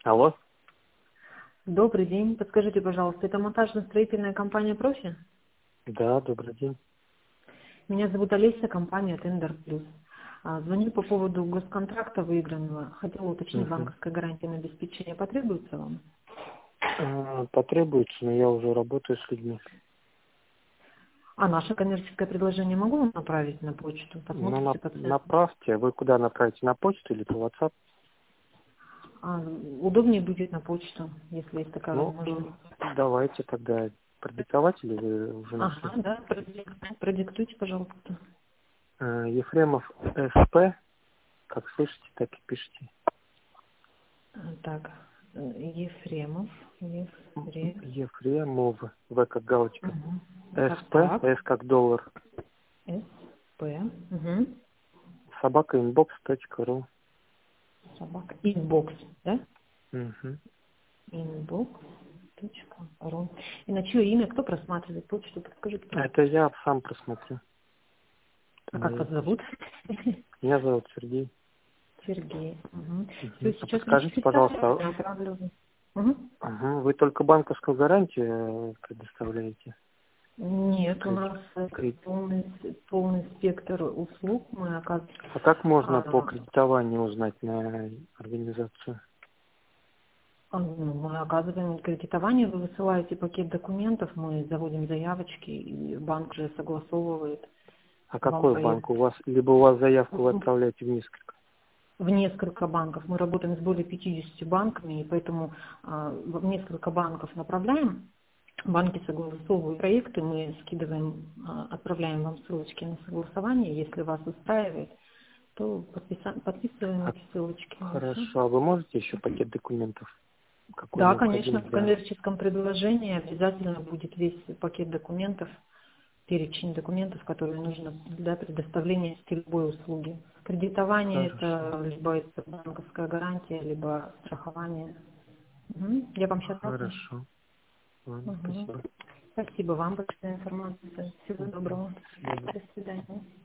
Алло? Добрый день. Подскажите, пожалуйста, это монтажно-строительная компания «Профи»? Да, добрый день. Меня зовут Олеся, компания «Тендер Плюс». Звоню по поводу госконтракта выигранного. Хотела уточнить, Мгм. банковская гарантия на обеспечение потребуется вам? Потребуется, но я уже работаю с людьми. А наше коммерческое предложение могу вам направить на почту? Ну, Посмотрите по ценам. направьте. Вы куда направите? На почту или по WhatsApp? Удобнее будет на почту, если есть такая Ну, возможность. давайте тогда продиктовать, или вы уже нашли? Ага, да, продиктуйте, пожалуйста. Ефремов СП, как слышите, так и пишите. Так, Ефремов, Ефремов, В как галочка. Угу. СП, Так, С как доллар. СП, угу. Собака inbox.ru. Собака. Inbox, да? Угу. Inbox.ru. И на чье имя кто просматривает почту? Подскажите, Это пожалуйста. я сам просмотрю. Это А как моя вас зовут? почта. Меня зовут Сергей. Сергей. Угу. Все, Мгм. А сейчас подскажите, пожалуйста, направлю. Угу. вы только банковскую гарантию предоставляете? Нет, у Кредит. нас полный спектр услуг мы оказываем. А как можно по А, кредитованию узнать на организацию? Мы оказываем кредитование, вы высылаете пакет документов, мы заводим заявочки, и банк же согласовывает А вам какой поедет. банк у вас? Либо у вас заявку вы отправляете в несколько? В несколько банков. Мы работаем с более 50 банками, и поэтому в несколько банков направляем. Банки согласовывают проекты, мы скидываем, отправляем вам ссылочки на согласование. Если вас устраивает, то подписываем А, эти ссылочки. И всё. хорошо. А вы можете еще пакет документов, какой Да, необходим конечно, в для... коммерческом предложении обязательно будет весь пакет документов, перечень документов, которые нужно для предоставления любой услуги. Кредитование – Хорошо. это либо это банковская гарантия, либо страхование. Мгм. Я вам сейчас отправлю. Хорошо. Ладно, Мгм. спасибо. Спасибо вам за информацию. Всего Мгм. доброго. До свидания. До свидания.